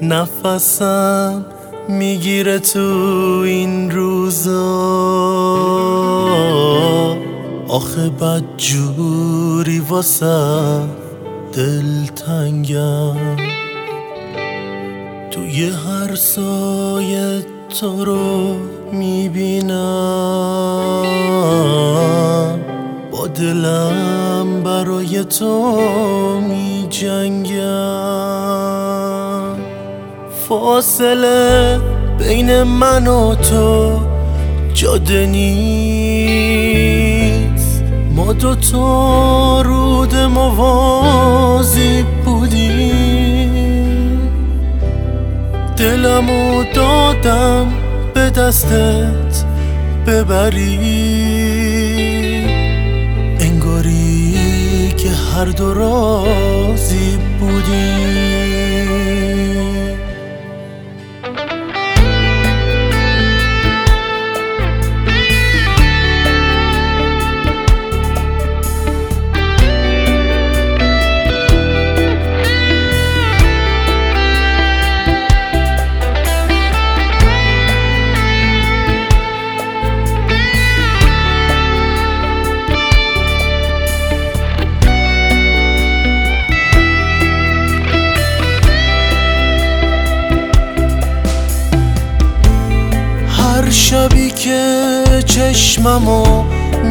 نفسم میگیره تو این روزا، آخه بدجوری واسه دلتنگم. توی هر سایه تو رو میبینم، با دلم برای تو میجنگم. فاصله بین من و تو جاده نیست، ما دوتا رود موازی بودیم. دلمو دادم به دستت ببری، انگاری که هر دو راضی بودیم. شبی که چشممو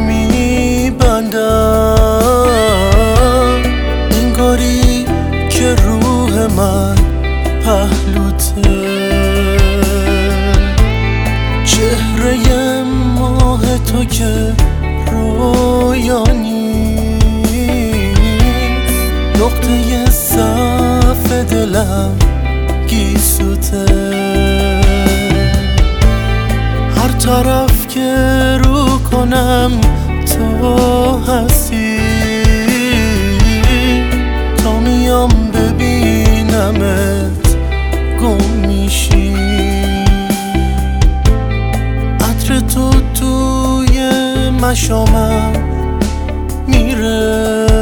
میبندم، انگاری که روح من پهلوته. چهره ماه تو که رویا نیست، نقطه ضعف دلم گیسوته. هر طرف که رو کنم تو هستی، تا میام ببینمت گم میشی. عطر تو توی مشامم میره،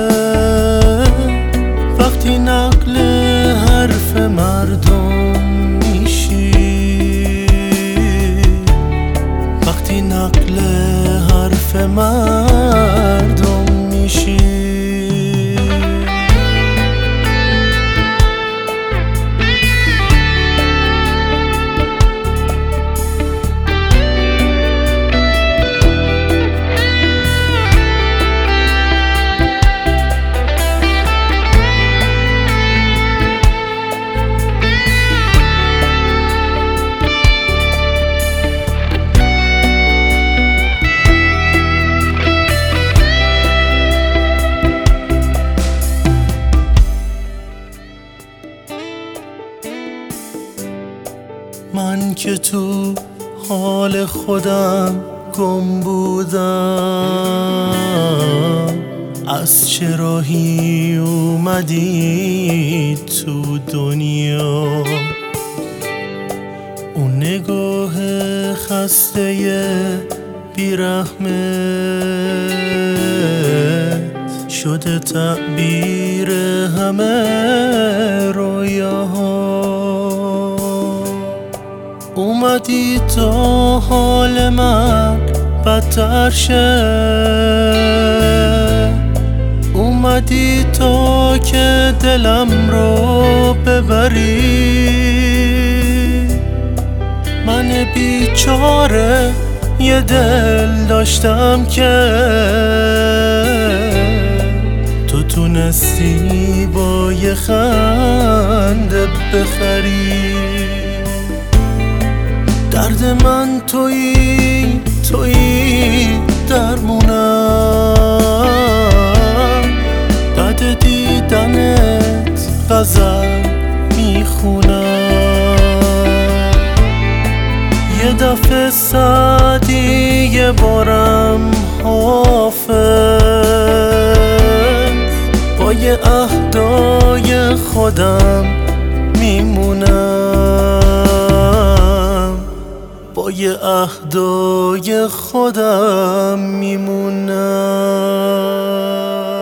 وقتی نقل حرف مردم میشی، وقتی نقل حرف مردم میشی. من که تو حال خودم گم بودم، از چه راهی اومدی تو دنیا؟ اون نگاه خسته بیرحمت شده تعبیر همه رویاها. اومدی تا حال من بدتر شه، اومدی تا که دلم رو ببری. من بیچاره یه دل داشتم که تو تونستی با یه خنده بخری. درد من تویی، تویی درمونم، بعد دیدنت غزل میخونم. یه دفعه سعدی، یه بارم حافظ، با یه عهدای خودم میمونم، با یه عهدای خودم میمونم.